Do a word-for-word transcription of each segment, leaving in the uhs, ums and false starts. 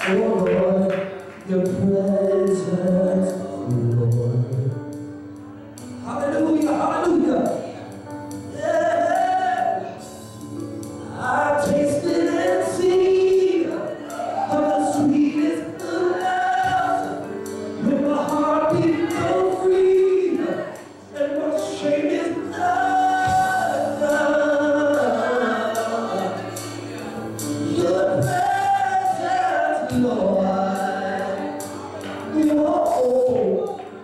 Oh Lord, your presence, Lord. Hallelujah, hallelujah. Yeah. I tasted and seen of the sweetest of love. When my heart beat so free, and my shame is done. Your presence, Lord. Whoa.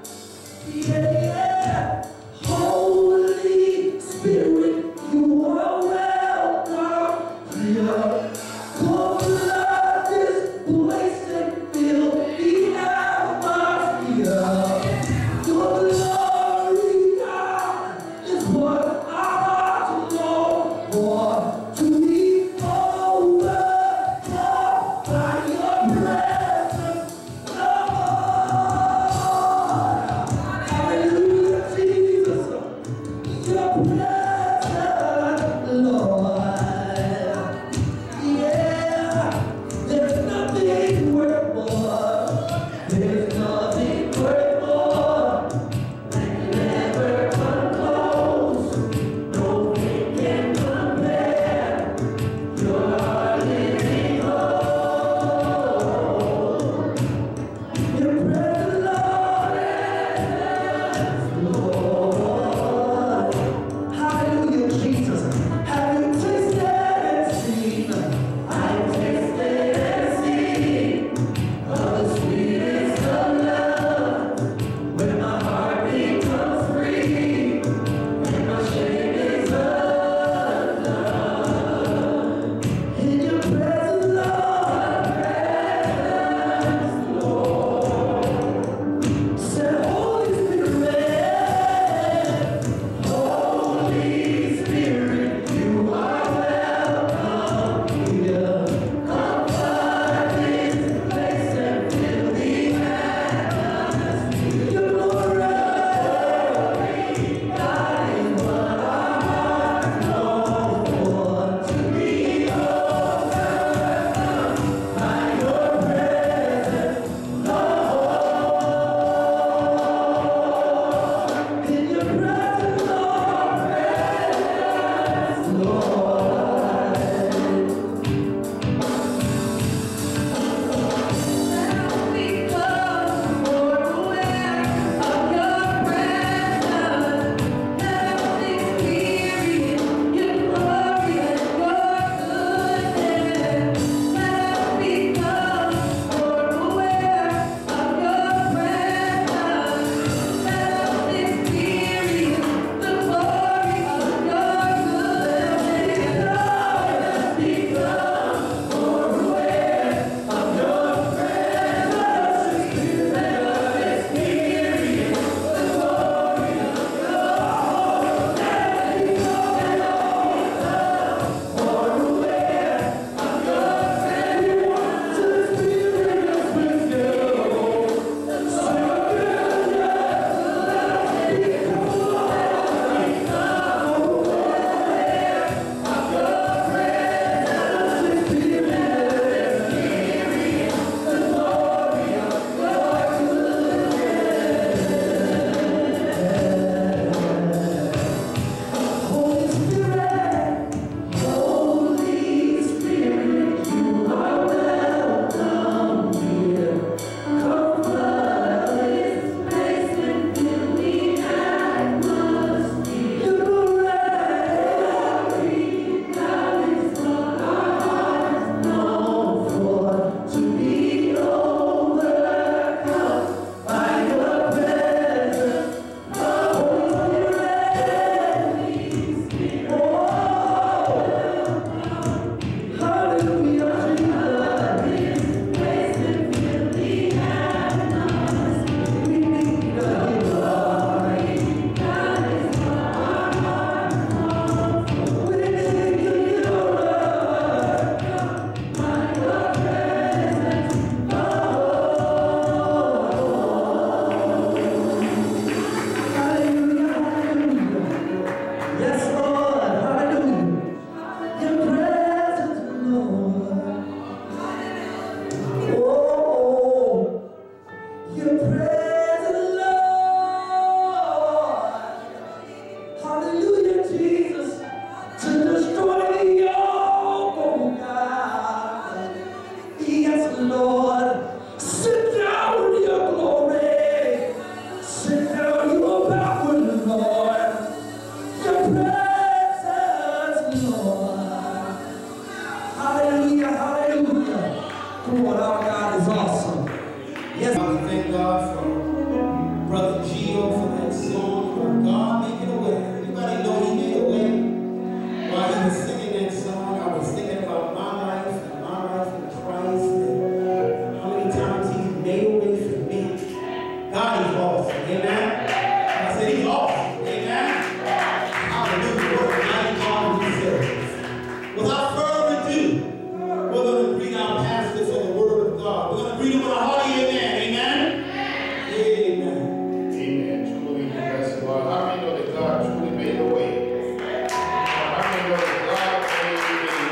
Lord. Sit down in your glory. Sit down your power, Lord. Your presence, Lord. Hallelujah, hallelujah. Come on, our God is awesome. Yes, we thank God for Brother Gio for that song, for God making a way. Anybody know he made a way? While he was singing that song, I was thinking about my life and my life in Christ and how many times he's made a way for me. God is awesome, amen? I said he's awesome, amen? Hallelujah, what a mighty God we serve. Without further ado, we're going to greet our pastors in the Word of God. We're going to greet them with a hearty amen, amen? Amen. Amen. Truly, bless the Lord. How many know that God truly made a way? How many know that God made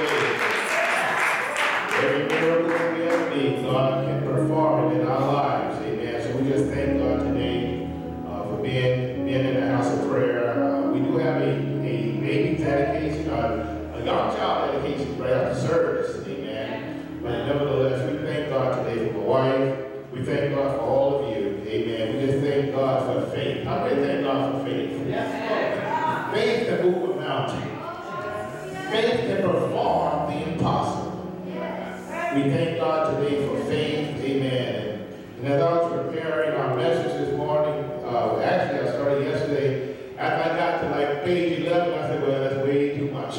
a way? Every miracle we ever need, God can perform it in our lives. Amen. So we just thank God today uh, for being, being in the house of prayer. Uh, we do have a, a baby dedication, uh, a young child dedication right after service. Amen. But nevertheless, we thank God today for my wife. We thank God for all of you. Amen. We just thank God for faith. How many thank God for faith? Yes. Faith can move a mountain. Faith can perform the impossible. We thank God today for faith. Amen. And as I was preparing our message this morning, uh, actually I started yesterday. After I got to like page eleven, I said, well, that's way too much.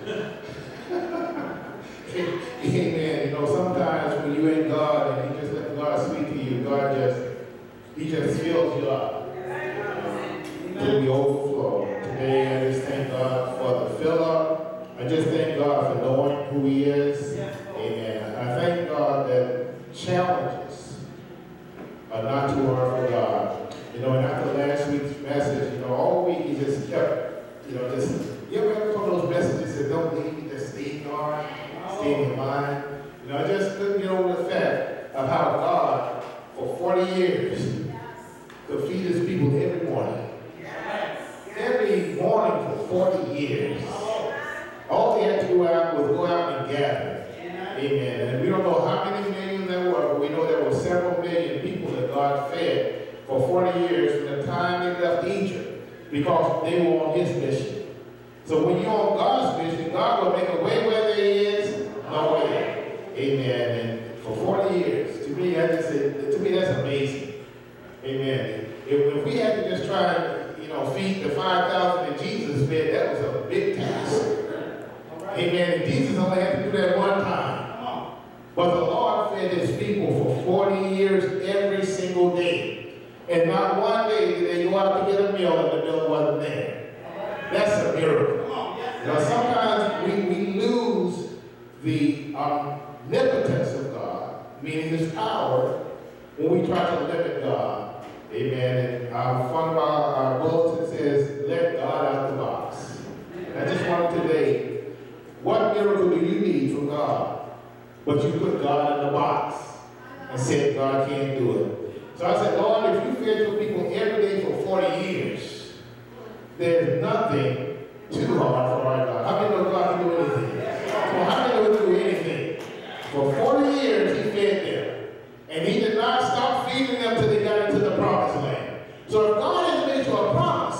Amen. You know, sometimes when you're in God and you just let God speak to you, God just, He just fills you up to the overflow. Today, I just thank God for the fill up. I just thank God for knowing who He is. Amen. I thank God that challenges are not too hard for God. You know, and after last week's message, you know, all week He just kept, you know, just, you ever have one of those messages that don't leave me, just stay in God, stay in your mind? You know, I just couldn't get over the fact of how God, for forty years, could feed His people every morning. Every morning for forty years. All they had to go out was go out and gather. Amen. And we don't know how many million there were, but we know there were several million people that God fed for forty years from the time they left Egypt because they were on His mission. So when you're on God's mission, God will make a way where there is no way. Amen. And for forty years, to me, I just said, to me, that's amazing. Amen. If, if we had to just try and, you know, feed the five thousand that Jesus fed, that was a big task. Amen. And Jesus only had to do that one time. But the Lord fed His people for forty years every single day. And not one day did they go out to get a meal and the meal wasn't there. That's a miracle. Now sometimes we, we lose the omnipotence of God, meaning His power, when we try to limit God. Amen. And our fun about our bulletin says, let God out the box. I just wanted today, what miracle do you need from God? But you put God in the box and said God can't do it. So I said, Lord, if you fed your people every day for forty years, there's nothing too hard for our God. How many know God can do anything? Well, how many know He can do anything? For forty years, He fed them. And He did not stop feeding them until they got into the promised land. So if God has made you a promise,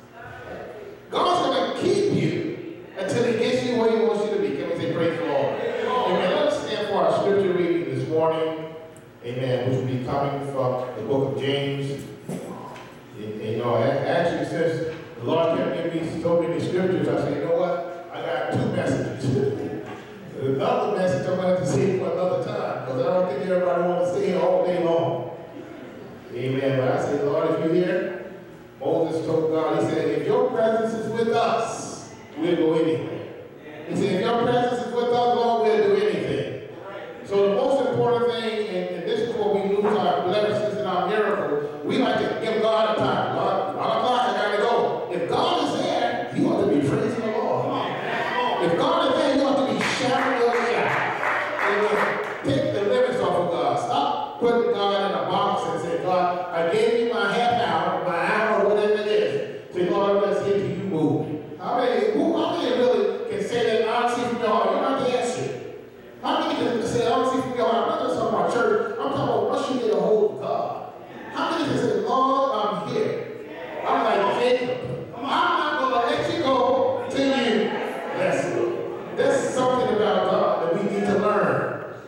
God's going to keep you until He gets you where He wants you to be. Can we say praise the Lord? Amen. Let's stand for our scripture reading this morning. Amen. Which will be coming from the book of James. And, you know, actually, since the Lord kept giving me so many scriptures, I said, you know what? I got two messages. Another message I'm going to have to say for another time, because I don't think everybody wants to stay here all day long. Amen. But I said, Lord, if you're here, Moses told God, he said, if your presence is with us, we'll go anywhere. He said, if your presence is with us, Lord, we'll do anything. So the most important thing, and, and this is where we lose our blessings and our miracles, we like to give God a time. God, one o'clock, I got to go. If God is there, you ought to be praising the Lord. If God is there, you ought to be shouting your shout. Take the limits off of God. Stop putting God in a box and say, God, I gave you my half hour, my hour, whatever it is. Say, Lord, let's hear to you move. How many, who, how many really can say that I don't see from your heart? You're not the answer. How many can say, I don't see from your heart? I'm not talking about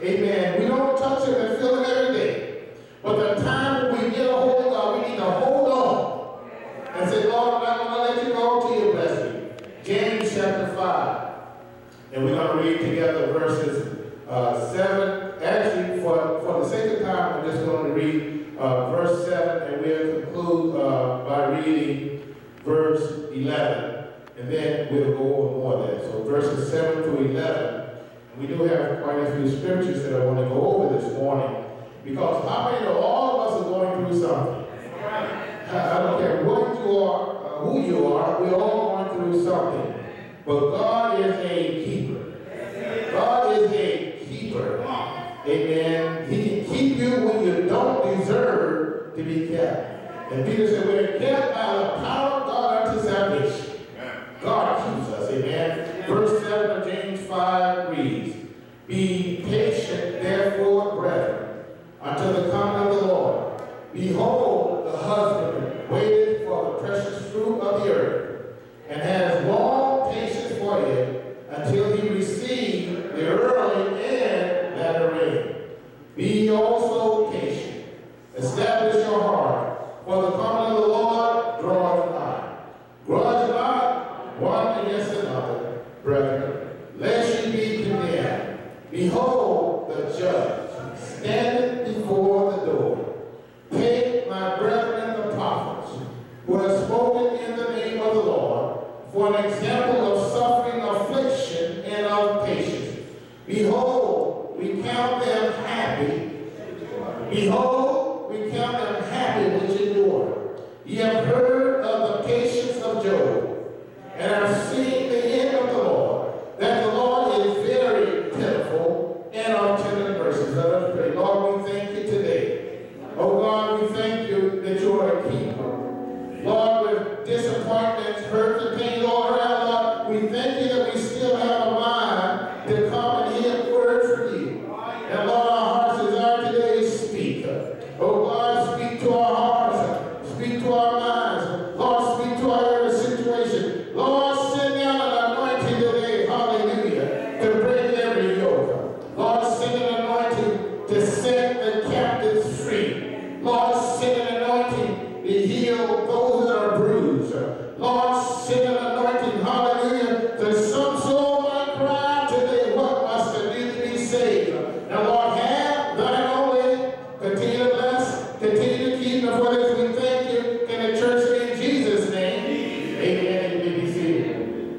Amen. We don't touch him and feel him every day. But the time when we get a hold of God, we need to hold on and say, Lord, I'm not going to let you go till you bless me. James chapter five. And we're going to read together verses uh, seven. Actually, for, for the sake of time, I'm just going to read uh, verse seven, and we'll conclude uh, by reading verse eleven. And then we'll go over more there. So verses seven through eleven. We do have quite a few scriptures that I want to go over this morning, because how many of all of us are going through something? I don't care what you are, uh, who you are, we're all going through something. But God is a keeper. God is a keeper. Amen. He can keep you when you don't deserve to be kept. And Peter said, we're kept by the power of God unto salvation. God keeps us. Amen. Verse seven of James five reads, be patient, therefore, brethren, until the coming of the Lord. Behold, the husbandman waited for the precious fruit of the earth, and has long patience for it, until he receive the early and latter rain. Be ye also patient. Establish your heart, for the coming of the Lord draweth nigh. Grudge not one against another, brethren, lest ye be condemned. Behold, the judge standeth before the door. Take my brethren the prophets, who have spoken in the name of the Lord, for an example of suffering, affliction, and of patience. Behold, we count them happy. Behold, we count them happy which endure. Ye have heard of the patience of Job, and have seen the end of the Lord, that the Lord is very pitiful and of tender mercies. Let us pray. Lord, we thank you today. Oh God, we thank you that you are a keeper. Lord, with disappointments, hurts, and pain all around, Lord, we thank you that we still have a mind to come and hear words from you. And Lord, our heart's desire today is speak. Oh God, speak to our hearts, speak to our minds. Lord, speak to our every situation. Lord, send down an anointing today, hallelujah, to break every yoke. Lord, send an anointing to set the captives free. Lord, send an anointing to heal those that are bruised. Lord, send an anointing, hallelujah, to some soul might cry out today, what must I do to be saved? Now, Lord, have thine own way. Continue to bless, continue to keep, and for this we thank you in the church in Jesus' name. Amen. You may be seated.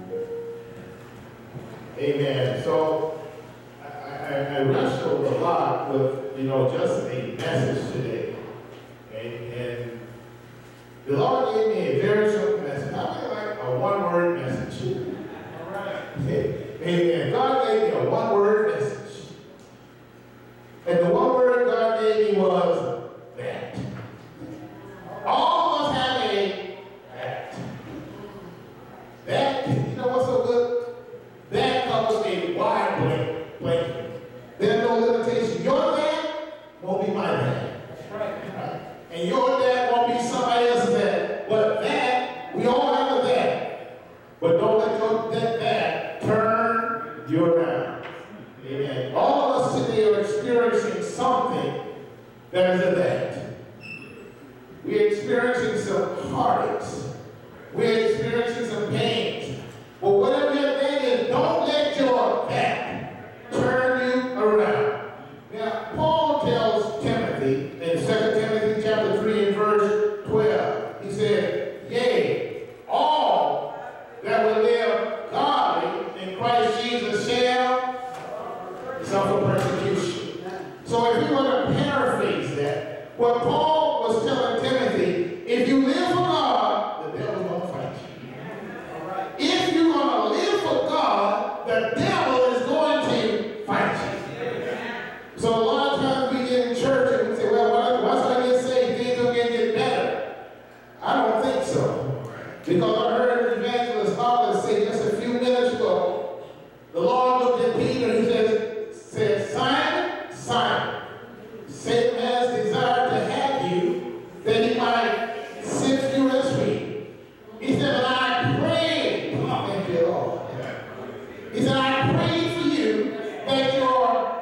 Amen. So, I, I, I wrestled a lot with, you know, just a message today. And, and the Lord gave me a very simple message. I feel like a one-word message. All right. Amen. God gave me a one-word message. And the one word God gave me was that. All of us have a that. That, you know what's so good? That covers a wide blanket. blanket. There's no limitation. Your dad won't be my dad. That's right. Right? And your dad won't be somebody else's dad. But that, we all have a dad. But don't let your that, that turn you around. Amen. All of us today are experiencing something that is a that. We're experiencing some heartaches. We're experiencing some pains. But whatever your that is, don't let your that turn you around. Now, Paul tells Timothy in Second Timothy chapter three and verse twelve, he said, yea, all that will live godly in Christ Jesus shall suffer persecution. So if you want to paraphrase that, what Paul was telling Timothy, if you live for God, the devil's going to fight you. If you're going to live for God, the devil is going to fight you. So a lot of times we get in church and we say, well, once I get saved, things will get better. I don't think so. Because I heard an evangelist Hollis say just a few minutes ago, the Lord looked at Peter and he says, said, Simon, Simon, Satan has desired to have you, that he might sift you as wheat. He said, but I prayed, thank you, Lord. He said, I prayed for you that your faith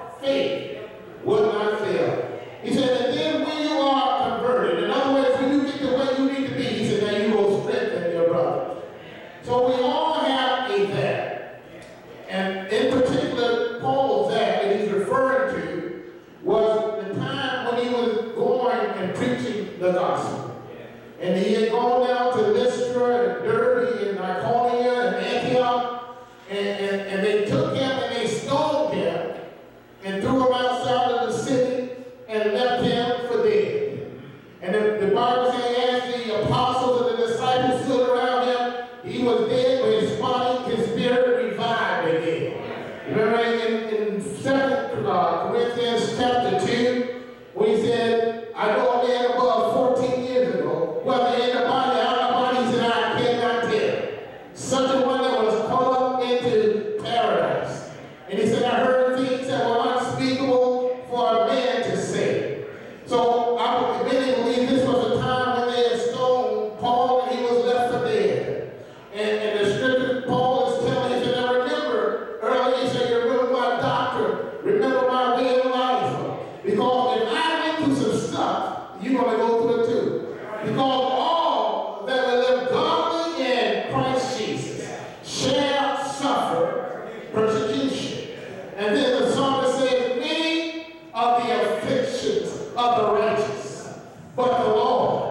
faith would not fail. He said, and then when you are converted, in other words, when you get to where you need to be, he said, now you will strengthen your brother. So we all have a that. And in particular, Paul's that that he's referring to was the time when he was going and preaching the gospel. And he had gone down to Lystra and Derbe and Iconium and Antioch, and, and, and they took him and they stoned him and threw him outside of the city and left him for dead. And the, the Bible says, as the apostles and the disciples stood around him, he was dead, but his body, his spirit revived again. Remember in, in Second Corinthians chapter two, where he said, I know a man above fourteen years ago, whether in the body or out of the body, he said, I cannot tell. Such a one that was caught up into paradise. And he said, I heard things that were unspeakable for a man to say. So I really believe this was a time when they had stoned Paul and he was left for dead. And, and the scripture, Paul is telling us, and I remember earlier, he said, you remember my doctrine, remember my way of life. Because if I went through some stuff, you're going to go through it too. Because all that will live godly in Christ Jesus shall suffer persecution. And then the psalmist says, many are the afflictions of the righteous, but the Lord.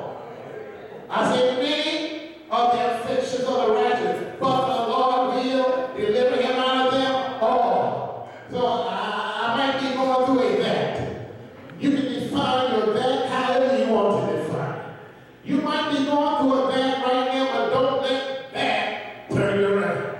I said, many are the afflictions of the righteous, but the Lord will deliver him out of them all. So I, I might be going through a that. You can define your that however you want to define. You might be going through a that right now, but don't let that turn you around.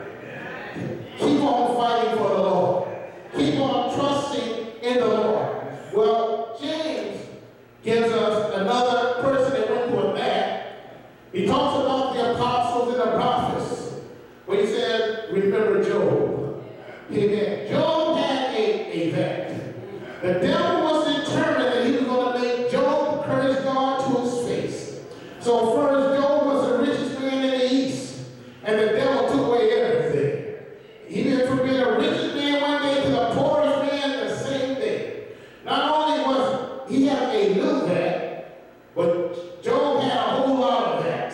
Keep on fighting for the Lord. Keep on trusting in the Lord. Well, James gives us another person that went through a that. He talks about the apostles and the prophets. When he said, remember Job. Amen. Job had a, a that. The devil was determined that he was going to make Job curse God to his face. So first, Job was the richest man in the East, and the devil took away everything. He went from being the richest man one day to the poorest man the same day. Not only was he had a little that, but Job had a whole lot of that.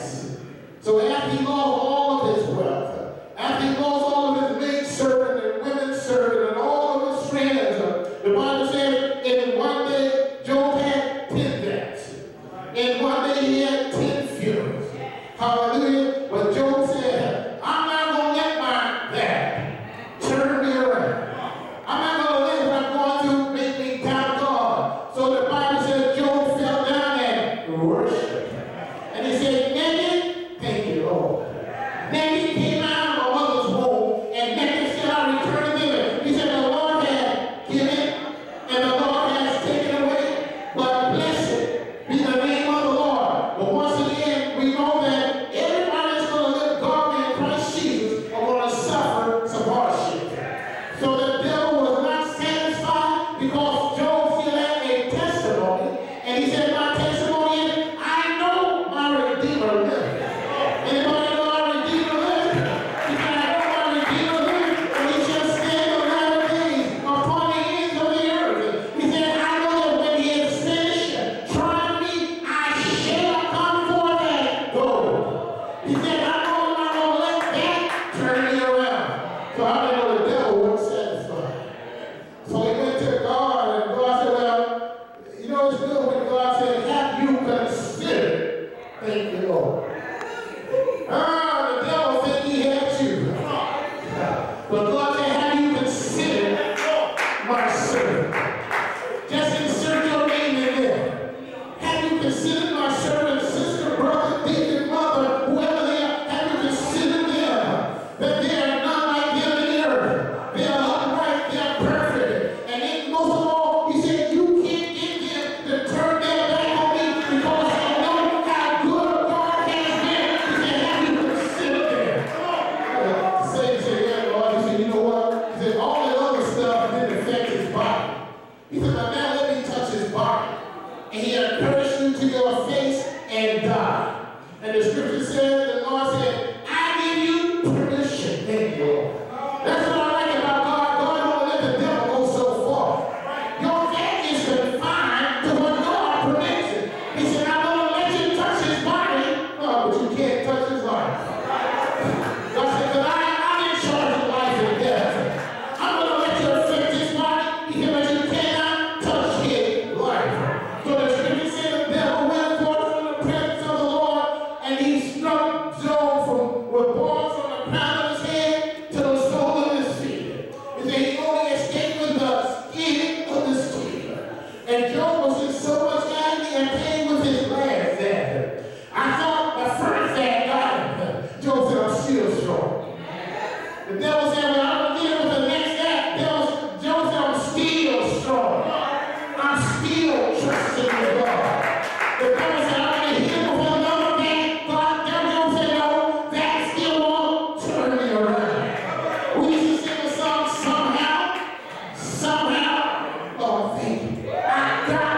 So after he lost all of his wealth, after he lost all of his maid servant and women servant and all of his friends, the Bible says in one day Job had ten deaths. In one day he had ten funerals. Hallelujah. But Job said, I'm not going to let my that turn me around. I'm not going to let what I'm going through make me doubt God. So the Bible says Job fell down and worshiped. And he said, naked, thank you, Lord. Naked came out of a mother's womb, and naked shall I return thither. He said, the Lord has given, and the Lord has taken away, but blessed be the name of the Lord. But once again, we know that everybody that's going to live godly in Christ Jesus are going to suffer some hardship. So the devil was not satisfied because Job still had a testimony, and he said, my testimony is, I know my Redeemer lives. Anybody know our Redeemer lives? He said, I know my Redeemer lives, and he shall stand the latter days upon the ends of the earth. He said, I know that when he is finished trying me, I shall come forth as gold. He said, I know I'm not going to let that turn me around. So I know the devil wasn't satisfied. So he went to God, and God said, well, you know it's good when God said, have you considered? Thank you, Lord. Ah, the devil think he had you. But God said, have you considered my servant? Just insert your name in there. Have you considered my servant, sister, brother, deacon, mother, whoever they are? Have you considered them? That they are not like them in the earth. They are upright, they are perfect. And then most of all, he said, you can't get them to turn their back on me because they know how good God has been. He said, have you considered them? Uh, Satan said, yeah, Lord. He said, you know what? He said, all that other stuff didn't affect his body. He said, but now let me touch his body. And he'll curse you to your face and die. And the scripture says, the Lord said, I give you permission. Thank you, Lord. That's what I like about God. God don't let the devil go so far. And Job was in so much agony and pain with his last death. I thought the first day got him. Job said, I'm still strong. The devil said, well, I'm going to deal with the next act. Job said, I'm still strong. I'm still trusting in God. The devil said, I'm going to hit him with another day. God, Job said, no, that still won't turn me around. We used to sing a song, somehow, somehow, oh, thank you. I got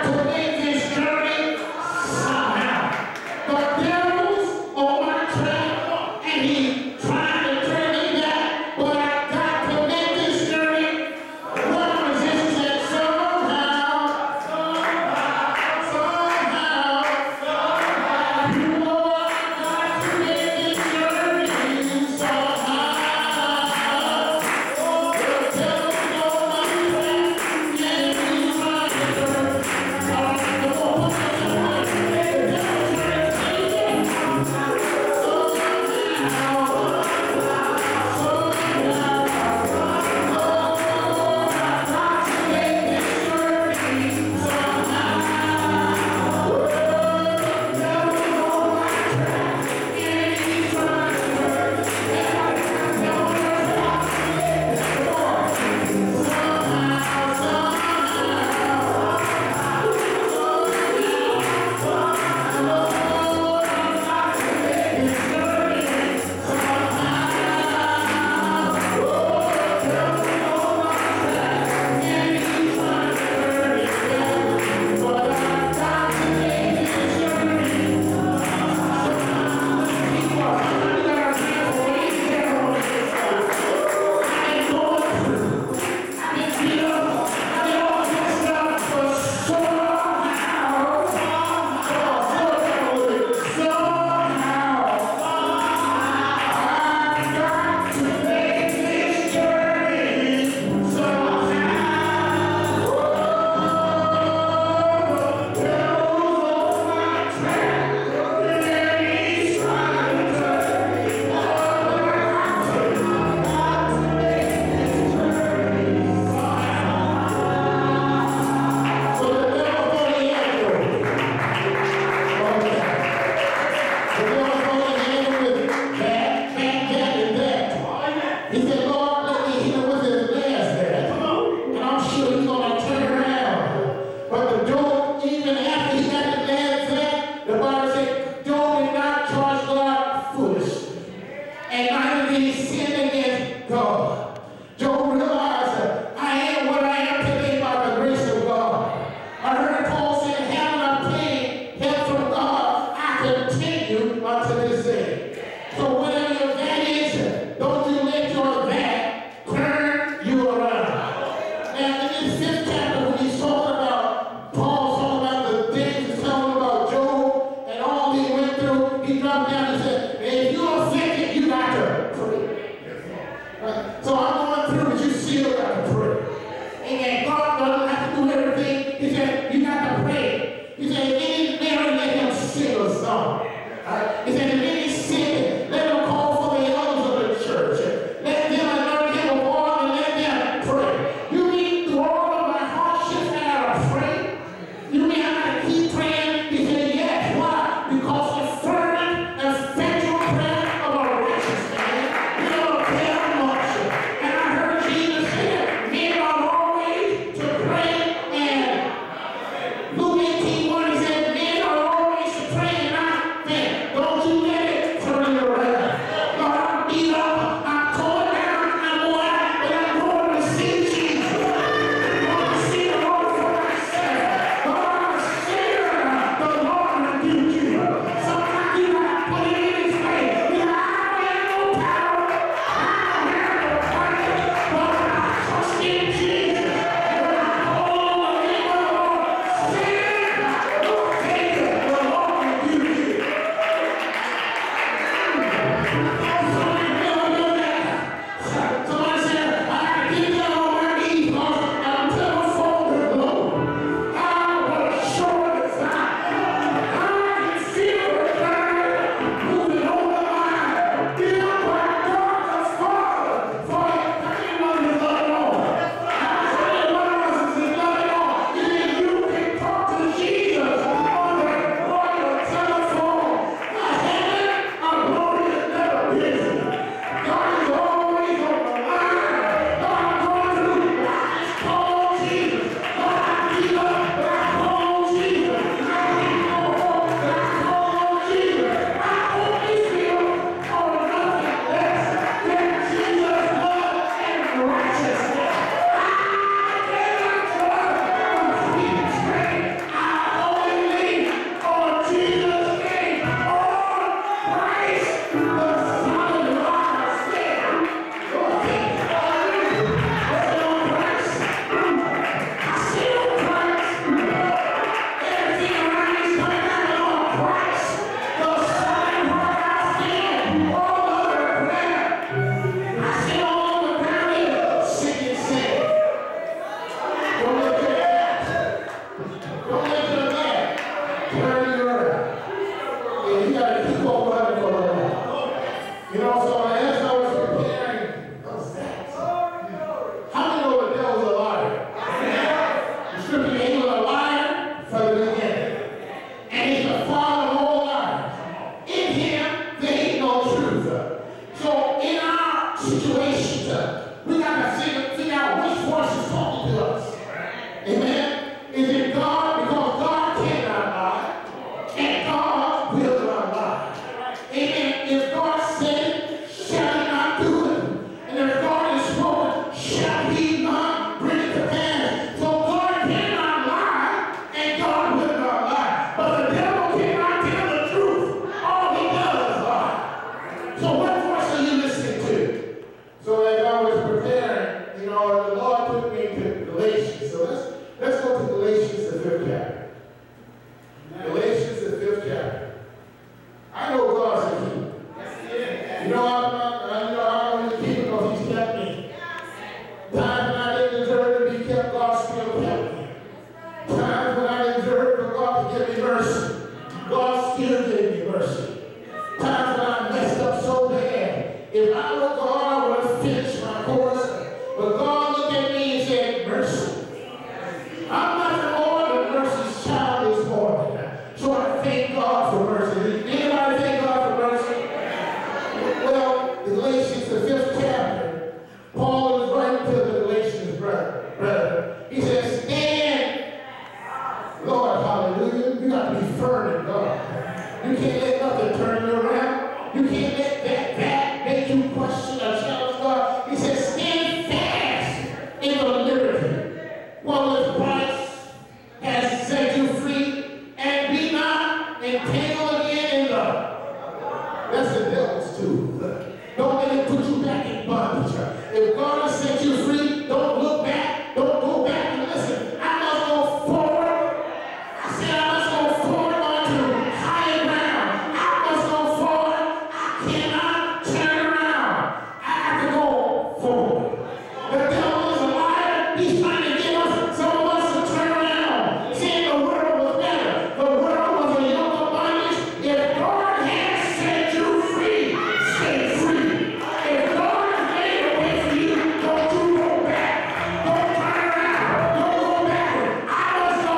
turn in God. You can't let nothing turn you around. You can't let that that make you question or challenge God. He says, stand fast in the liberty wherewith Christ has set you free, and be not entangled again in the. That's the devil's too. Don't let it put you back in bondage. If God has set you free, don't look back. Don't go back and listen. I must go forward. I said I must go forward onto higher ground. I must go forward. I cannot turn around. I have to go forward. The devil is a liar. He's trying to get us, some of us, to turn around, saying the world was better. The world was a yoke of bondage. If God has set you free, stay free. If God has made a way for you, don't you go back. Don't turn around. Don't go backward. I must go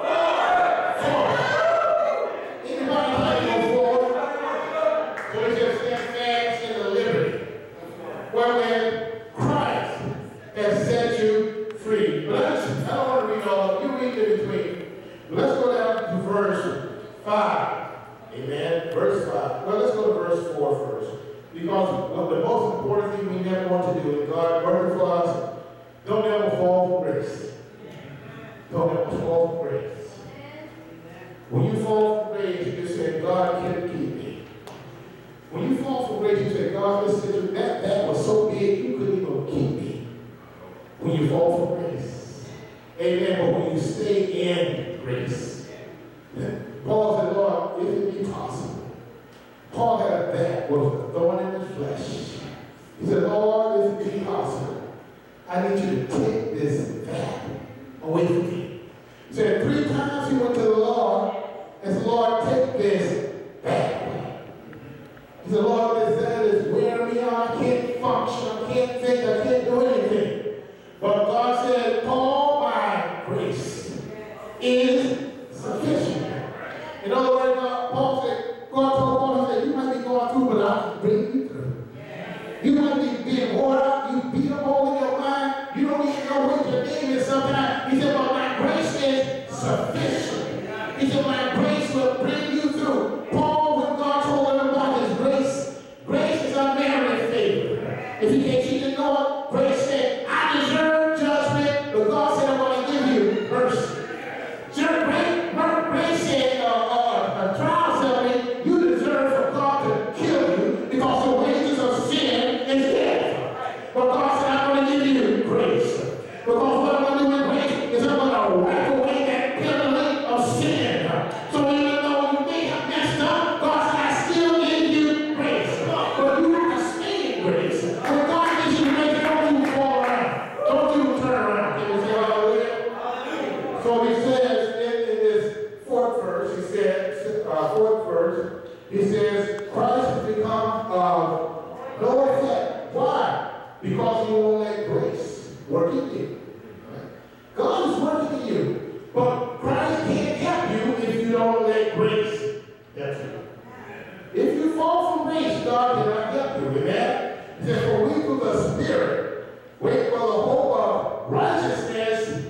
forward. Anybody like to go forward? So he says, stand fast in the liberty wherewith Christ has set you free. But let's, I don't want to read all of it. You read it between. Let's go down to verse five. Amen. Verse five. Well, let's go to verse four first. Because one of the most important thing we never want to do is God working for us. Don't ever fall from grace. Don't ever fall from grace. When you fall from grace, you just say, God can't keep me. When you fall from grace, you say, God, listen, that, that was so big, you couldn't even keep me. When you fall from grace. Amen. But when you stay in grace. Paul said, Lord, if it be possible. Paul had a that was a thorn in his flesh. He said, Lord, if it be possible, I need you to take this vat away from me. He said, three times he went to the Lord and said, Lord, take this vat away. He said, Lord, this vat is wearing me out. I can't function. I can't think. I can't do anything. But God said, Paul, my grace is sufficient. In other words, uh, Paul said, God told Paul, he said, you might be going through, but I'll bring you through. You might be being worn out, you beat up all in your mind, you don't even know what your name is sometimes. He said, but my grace is sufficient. He said, my grace will bring you through. Paul, when God told him about his grace, grace is unmerited favor. If you can't, you didn't know it, grace said, I deserve judgment, but God said, I'm going to give you mercy. Sure, grace, grace said, uh, uh, a trial settlement, you deserve for God to kill you because the wages of sin is death. But God said, I'm going to give you grace. Because what I'm going to do with grace is I'm going to wipe away that penalty of sin. So even though you may have messed up, God said, I still give you grace. But you have to stay in grace. When God gives you grace, don't you fall around. Don't you turn around. Can you say hallelujah? So he says in, in this fourth verse, he said, uh, fourth verse, he says, Christ has become of no effect. Why? Because you won't let grace work in you. God is working in you. But Christ can't help you if you don't let grace help you. If you fall from grace, God cannot help you. Amen? He says, for we through the Spirit wait for the hope of righteousness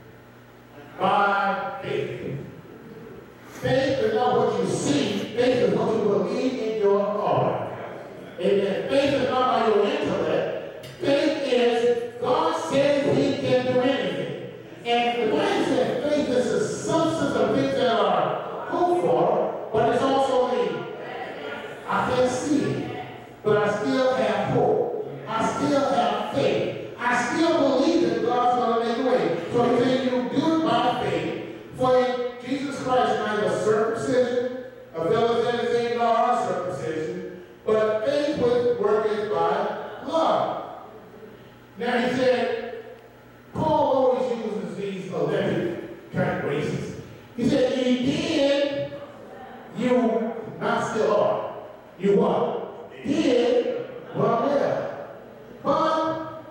by faith. Faith is not what you see. Faith is what you believe in your heart. Amen. Faith is not by your intellect. Faith is God says he can do anything. And the Bible says faith is the substance of things that are hoped for, but it's also the, I can't see it, but I still have hope. I still have faith. I still believe that God's going to make a way. So he said you do it by faith. For in Jesus Christ, neither circumcision availeth anything nor uncircumcision, but faith with work is by love. Now he said, Paul always uses these Olympic kind of races. He said, you did, you not still are. You what? Did well, well. But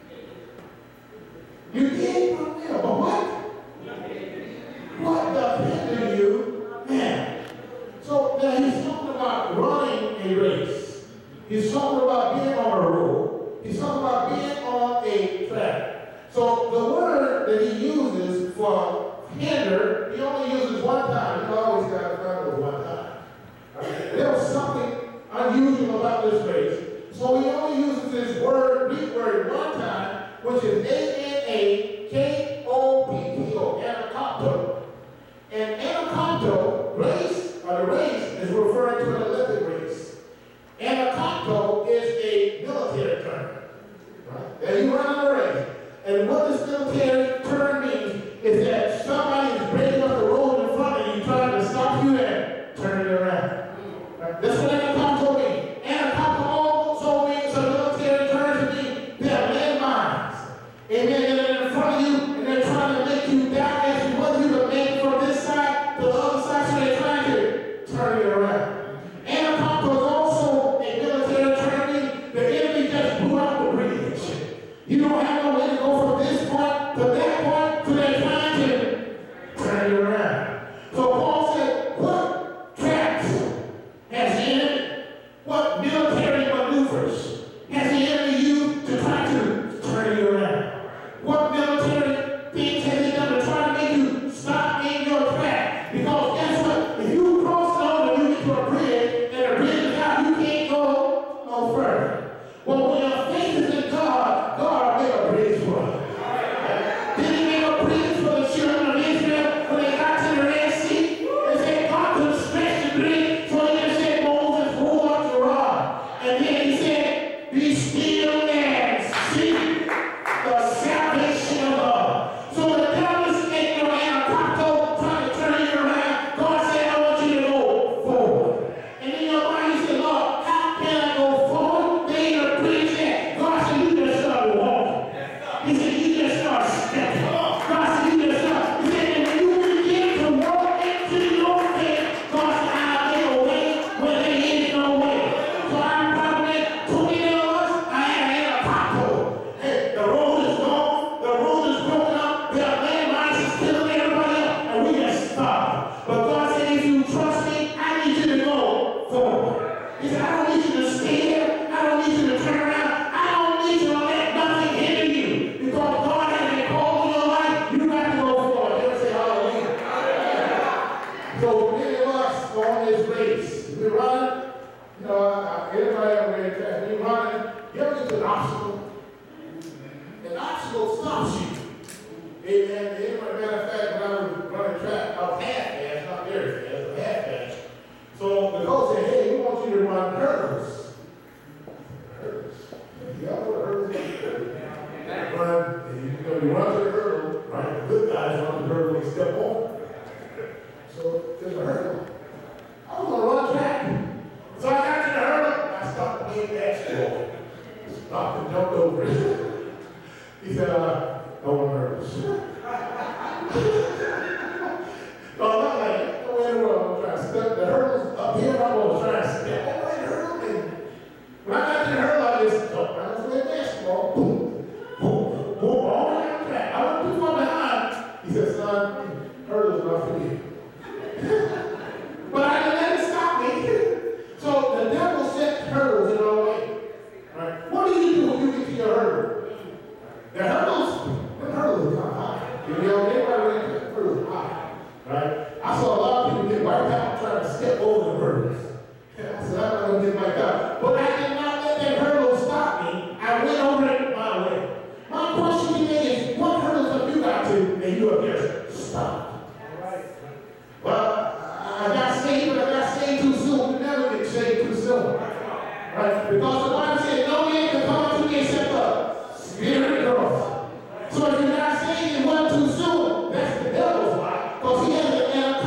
you did well, well. But what? What does hinder you? Man. So now he's talking about running a race. He's talking about being on a road. He's talking about being on a track. So the word that he uses for hinder, he only uses one time. You always got to remember one time. Right? There was something unusual about this race. So he only uses this word, Greek word, one time, which is A N A K O P T O, anakonto. And anakonto, race, or the race, is referring to an Olympic race. Anakonto is a military term. Right? And you run a race. And what this military term means is that somebody is breaking up the road in front of you, trying to stop you and turn it around. Right? That's what anakonto means. Anakonto also means a military term to mean they have landmines. Amen. And they're in front of you, and they're trying to make you die as you want you to make from this side to the other side, so they're trying to turn it around. Anakonto is also a military term. The enemy just blew out the bridge. You don't have no way to go from this point to that point, so they're trying to turn it around. So Paul said, what traps has the enemy, what military maneuvers has the enemy used to try to turn you around? What military things has he done to try to make you stop in your track? Because guess what? If you cross over, you get to a bridge, and the bridge is out, you can't go no further. Well, when your faith is in God, God made a bridge for you. Did he make a bridge for the children of Israel when they got to the Red Sea? They said God could stretch the bridge, so he just said, Moses, hold up your rod. And then he said, be still and see the salvation of God. So the devil is making your anakonto, trying to turn you around. God said, I want you to go forward. And in your mind, you say, Lord, how can I go forward? There ain't a bridge there. God said, you just start walking. He said, you just start stepping. God said, you just start. He said, and when you begin to walk into your faith, God said, I'll make a way where there is no way. So I'm probably twenty of us, I have anakonto. Hey, the road is gone, the road is broken up, there are landmines is killing everybody else, and we just stop. But God said, if you trust me, I need you to go forward. He said, I don't need you to stay there, I don't need you to turn around, I don't need you to let nothing hinder you. Because God has a call in your life, you got to go forward. Everybody say hallelujah. So many of us go on this race. We're running, you know, uh, everybody ever ran track, we're running, you ever get to an obstacle? An obstacle stops you. Amen. As a matter of fact, when I was running track, I was half fast, not very fast, but half fast. So the coach said, hey, we want you to run hurdles. Hurdles. Y'all know what hurdles is? Run, and you know, you run to the hurdle, right? The good guys run the hurdle and step on. So there's a hurdle. I was going to run track. So I got to the hurdle, I stopped being extra. Stopped and jumped over it. He said, uh, no one hurdles. So I'm like, no way in the world I'm trying to step the hurdles up here, I'm going to try and step over that hurdle. And when I got to the hurdle, I just jumped right over the basketball. Boom, boom, boom, all the way down the track. I went too far behind. He said, son, hurdles are not for you. But I didn't let it stop me. So the devil set hurdles in our way. Right? What do you do when you get to your hurdle? The hurdles, the hurdles are kind of high. You know, everybody ran the hurdles high. Right? I saw a lot of people get wiped out trying to step over the hurdles. I said, I'm not going to get wiped out. But I did not let that hurdle stop me. I went over it my way. My question today is, what hurdles have you got to and you have just stopped? Well, I got saved, but I got saved too soon. You never get saved too soon. Right? Because the Bible said, no man can come unto me except the Spirit of God. So if you're not saved, it wasn't too soon. That's the devil's lie. Because he has an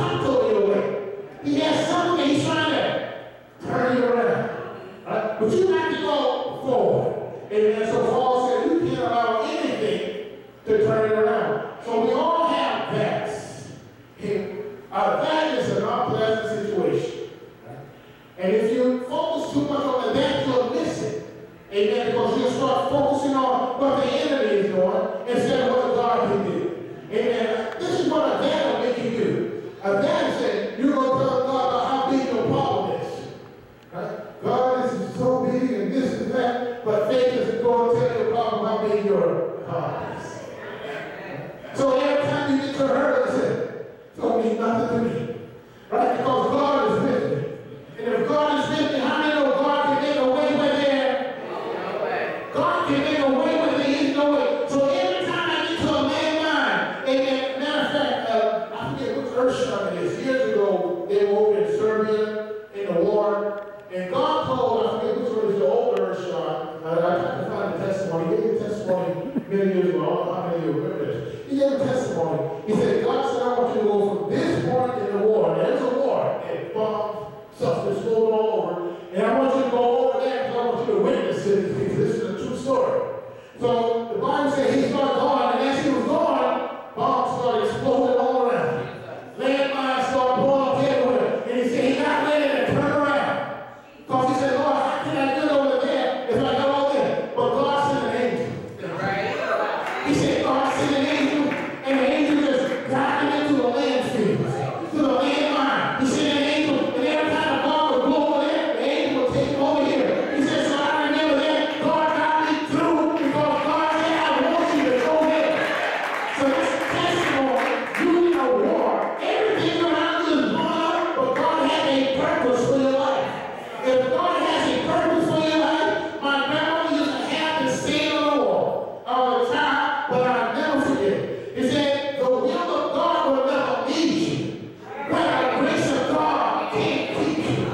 Earthshine is. Years ago, they were over in Serbia in the war, and God told, I forget which one is the old Earthshine. I, I tried to find the testimony. He gave a testimony many years ago. I don't know how many of you remember this. He gave a testimony. He said, God said, I want you to go from this point in the war. There's a war, and bombs, substance going all over, and I want you to go over there because I want you to witness it. Because this is a true story. So the Bible said he started going, and as he was going, bombs started exploding all around. Landmines started blowing up everywhere. And he said he got ready to turn around. Because he said, Lord, how can I get over there if I go over there? But God sent an angel. Right. He said, God sent an angel, and the angel just got him into the landfill, to the landmine. He sent an angel, and every time the bomb would blow over there, the angel would take him over here. He said, so I remember that God got me through because God said, I want you to go there. So this testimony, you in a war, everything around you is blown up, but God has a purpose for your life. If God has a purpose for your life, my grandma used to have this saying on the wall all the time, but I'll never forget. He said, the will of God will never lead you, but the grace of God can't keep you.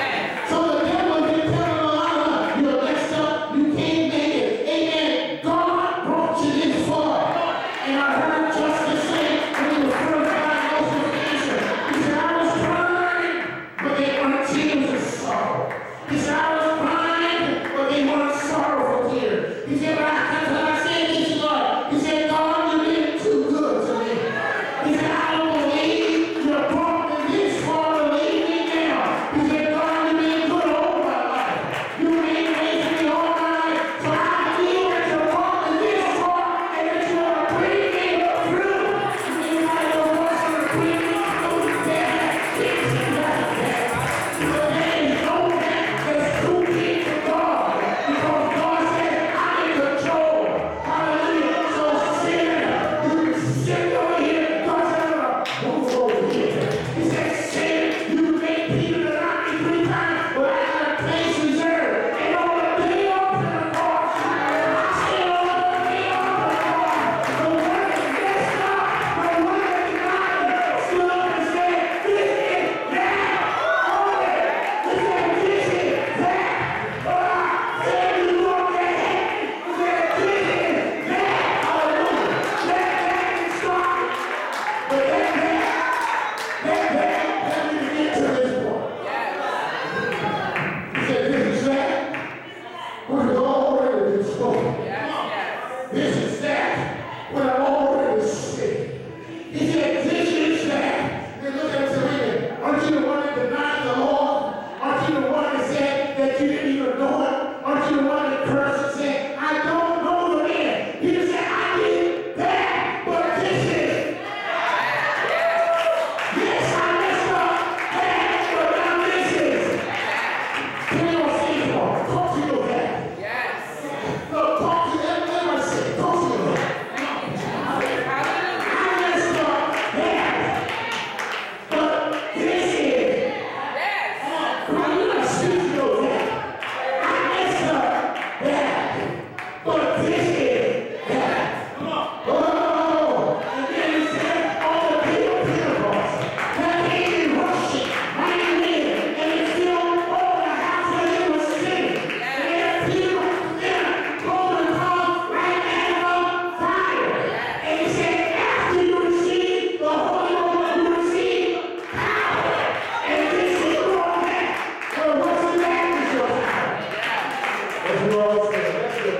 So the devil can tell a lot of you're messed up, you can't make it. Amen. God brought you this far. And I heard Justice say when he was first diagnosed with cancer, he said, I was crying, but they weren't tears of sorrow. He said, I was crying, but they weren't sorrowful tears. He said, but I, when I said this, Lord, he said, God, you've been too good to me. He said, I don't believe you brought me this far to leave me now. He said, God, you've been good all my life. You've been raising me all my life. So I believe that you brought me this far and that you want to bring me through. Anybody who wants to bring me through, they have kids like that. But there is no man that's too big for God. Because God said, I'm in control. Hallelujah. So sin, you can sit over here. God said, I'm going to move over here. He said, sin, you made Peter deny me three times, but I got a place reserved. And on the day of Pentecost, I said on the day of Pentecost, the one that messed up, the one that denied me, stood up and said, this is that. Only. He said, this is that. But I said, you want that. He said, this is that. Hallelujah. That that can stop. But that that, that that, helped me to get to this point. He said, this is that. When it's already been spoken. This is that. When I'm already sick. He said, this is that. They look at him and say, wait a minute, aren't you the one that denied the Lord? Aren't you the one that said that you didn't even know him? Aren't you the one that cursed and said, I don't know the man? He said, I did that, but this is. Yes, I messed up that, but now this is. Can you all see it all? Talk to your dad. Look, talk to them. Let me say, talk to your dad. I messed up that, but this is. Come on, you gotta speak to your dad. I messed up that, but this is that. Oh, and then he said, all the people of Pentecost, that angel rushing, running in, and it's still over the house where they were sitting. And there people there, cloven tongues, like as of fire. And he said, after you receive the Holy Ghost, you receive power. And this is your that. Well, what's the name of your power? As we all say, let's go.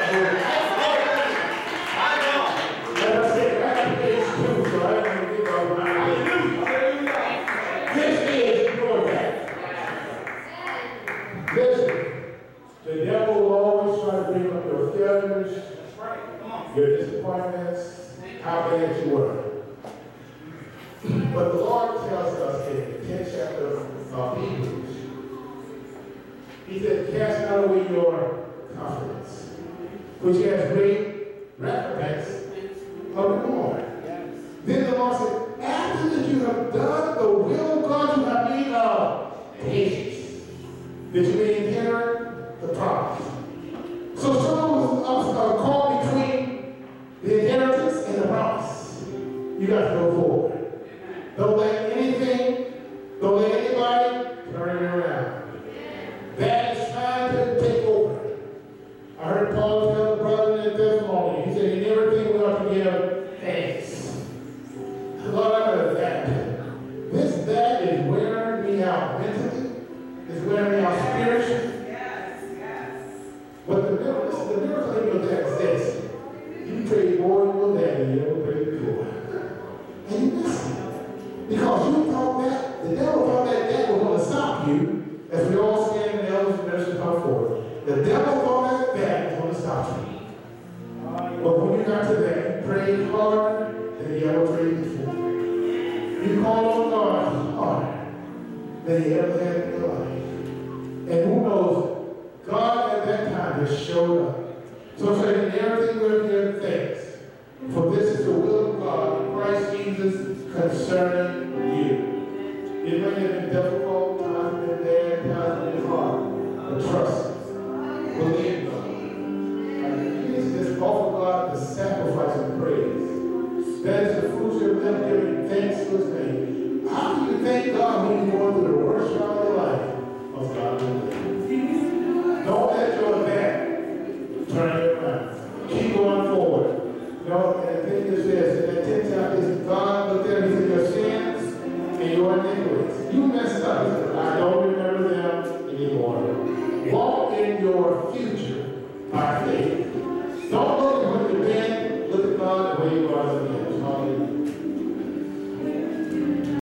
Let us say, back to page two, so I don't want to get all around. This is your that. Listen, the devil will always try to bring up your failures, your disappointments, how bad you were. But the Lord tells us in the tenth chapter of Hebrews, he said, cast not away your confidence, which has great recompense of reward. Then the Lord said, after that you have done the will of God, you have need of patience, that you may inherit the promise. So some of us are caught between the inheritance and the promise. You got to go forward. Don't let anything, don't let anybody turn you around. That is trying to take over. I heard Paul tell the brother in the testimony, he said, in everything we ought to give thanks. Lord, that. This, that is wearing me out mentally. It's wearing me out spiritually. Yes, yes. But the miracle, the miracle in your dad is this. You prayed more than your daddy you ever prayed before. And you missed it. Because you thought that, the devil thought that that was going to stop you as we all stand in the elders and nurses come forward. The devil thought that that was going to stop you. But when you got to that, you prayed harder than you ever prayed before. You called on God harder than you ever had in your life. And who knows, God at that time just showed up. So I'm saying everything we're giving thanks. For this is the will of God in Christ Jesus concerning you. It may have been difficult, times been bad, times been hard. But trust Him. Believe God. Please just offer God the sacrifice of praise. That is the fruit of them giving thanks to His name. How can you thank God when you're going through the worst trial of your life? Of God will live. Don't let your back turn you around. Keep going forward. You know, and the thing is this, and that ten times is God looked at me and said, your sins and your iniquities. You messed up. He said, I don't remember them anymore. Walk in your future by faith. Don't